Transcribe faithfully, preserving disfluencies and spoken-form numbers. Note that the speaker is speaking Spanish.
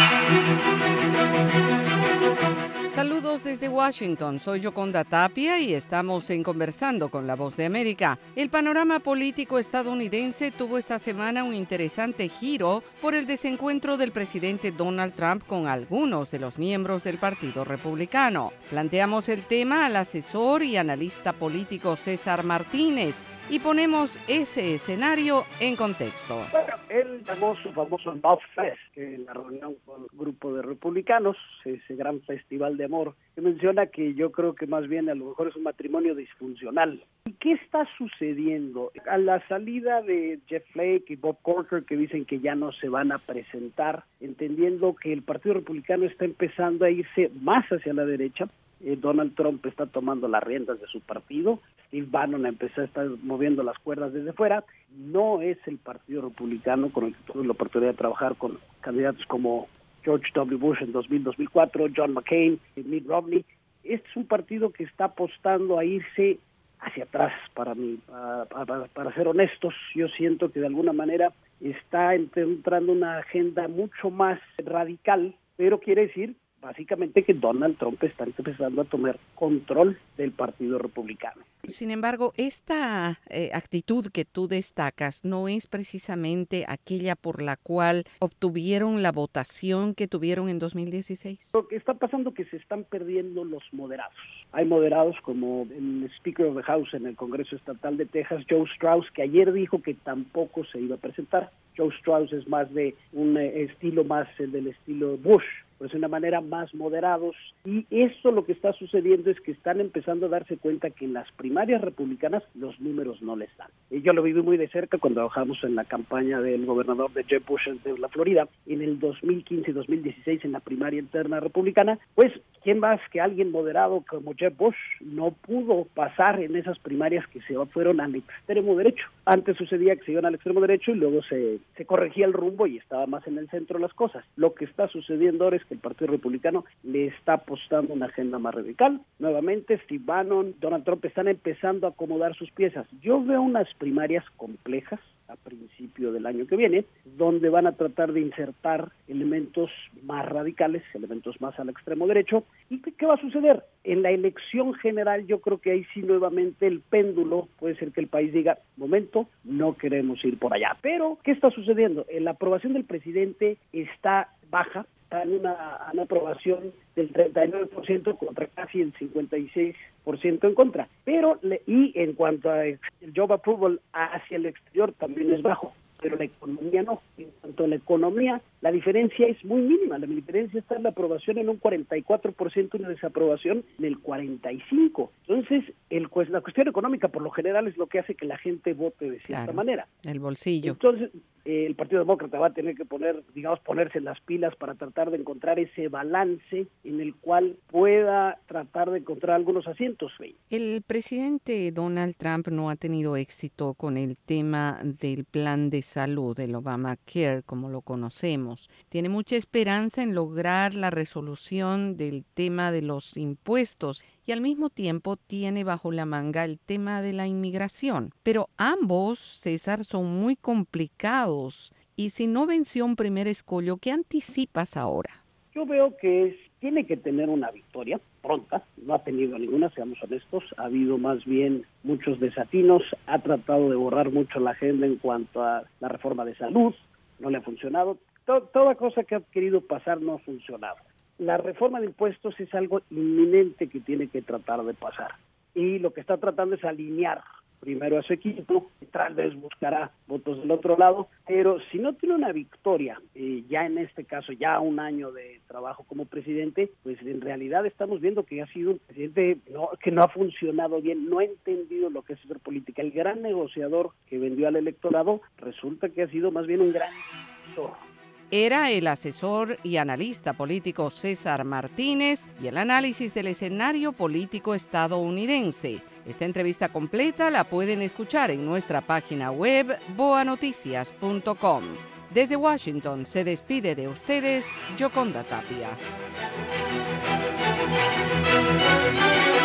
Saludos desde Washington, soy Yoconda Tapia y estamos en Conversando con la Voz de América. El panorama político estadounidense tuvo esta semana un interesante giro por el desencuentro del presidente Donald Trump con algunos de los miembros del Partido Republicano. Planteamos el tema al asesor y analista político César Martínez y ponemos ese escenario en contexto. Bueno, él llamó su famoso Love Fest, que en la reunión con el grupo de republicanos, ese gran festival de amor, que menciona que yo creo que más bien a lo mejor es un matrimonio disfuncional. ¿Y qué está sucediendo? A la salida de Jeff Flake y Bob Corker, que dicen que ya no se van a presentar, entendiendo que el Partido Republicano está empezando a irse más hacia la derecha, eh, Donald Trump está tomando las riendas de su partido, Steve Bannon empezó a estar moviendo las cuerdas desde fuera. No es el Partido Republicano con el que tuve la oportunidad de trabajar con candidatos como George W. Bush en dos mil, dos mil cuatro, John McCain, Mitt Romney. Este es un partido que está apostando a irse hacia atrás, para mí, para, para, para ser honestos. Yo siento que de alguna manera está entrando una agenda mucho más radical, pero quiere decir básicamente que Donald Trump está empezando a tomar control del Partido Republicano. Sin embargo, esta eh, actitud que tú destacas no es precisamente aquella por la cual obtuvieron la votación que tuvieron en dos mil dieciséis. Lo que está pasando es que se están perdiendo los moderados. Hay moderados como el Speaker of the House en el Congreso Estatal de Texas, Joe Strauss, que ayer dijo que tampoco se iba a presentar. Joe Strauss es más de un eh, estilo más eh, del estilo Bush, pues de una manera más moderados, y eso lo que está sucediendo es que están empezando a darse cuenta que en las primarias republicanas los números no les dan. Y yo lo viví muy de cerca cuando trabajamos en la campaña del gobernador de Jeb Bush de la Florida, en el dos mil quince y dos mil dieciséis en la primaria interna republicana. Pues, ¿quién más que alguien moderado como Jeb Bush no pudo pasar en esas primarias que se fueron al extremo derecho? Antes sucedía que se iban al extremo derecho y luego se, se corregía el rumbo y estaba más en el centro de las cosas. Lo que está sucediendo ahora es que el Partido Republicano le está apostando una agenda más radical. Nuevamente, Steve Bannon, Donald Trump están empezando a acomodar sus piezas. Yo veo unas primarias complejas a principio del año que viene, donde van a tratar de insertar elementos más radicales, elementos más al extremo derecho. ¿Y qué, qué va a suceder? En la elección general yo creo que ahí sí nuevamente el péndulo, puede ser que el país diga, momento, no queremos ir por allá. Pero, ¿qué está sucediendo? La aprobación del presidente está baja, está en una, una aprobación del treinta y nueve por ciento contra casi el cincuenta y seis por ciento en contra. Pero, le, y en cuanto a el job approval hacia el exterior también es bajo, pero la economía no. En cuanto a la economía, la diferencia es muy mínima. La diferencia está en la aprobación en un cuarenta y cuatro por ciento y una desaprobación en el cuarenta y cinco por ciento. Entonces, el, pues, la cuestión económica por lo general es lo que hace que la gente vote de cierta claro, manera. El bolsillo. Entonces, eh, el Partido Demócrata va a tener que poner, digamos, ponerse las pilas para tratar de encontrar ese balance en el cual pueda tratar de encontrar algunos asientos. El presidente Donald Trump no ha tenido éxito con el tema del plan de salud, el Obamacare, como lo conocemos. Tiene mucha esperanza en lograr la resolución del tema de los impuestos y al mismo tiempo tiene bajo la manga el tema de la inmigración. Pero ambos, César, son muy complicados y si no venció un primer escollo, ¿qué anticipas ahora? Yo veo que es, tiene que tener una victoria pronta, no ha tenido ninguna, seamos honestos, ha habido más bien muchos desatinos, ha tratado de borrar mucho la agenda en cuanto a la reforma de salud, no le ha funcionado, to- toda cosa que ha querido pasar no ha funcionado. La reforma de impuestos es algo inminente que tiene que tratar de pasar y lo que está tratando es alinear primero a su equipo, tal vez buscará votos del otro lado, pero si no tiene una victoria, eh, ya en este caso, ya un año de trabajo como presidente, pues en realidad estamos viendo que ha sido un presidente no, que no ha funcionado bien, no ha entendido lo que es hacer política. El gran negociador que vendió al electorado resulta que ha sido más bien un gran divisor. Era el asesor y analista político César Martínez y el análisis del escenario político estadounidense. Esta entrevista completa la pueden escuchar en nuestra página web boa noticias punto com. Desde Washington se despide de ustedes Yoconda Tapia.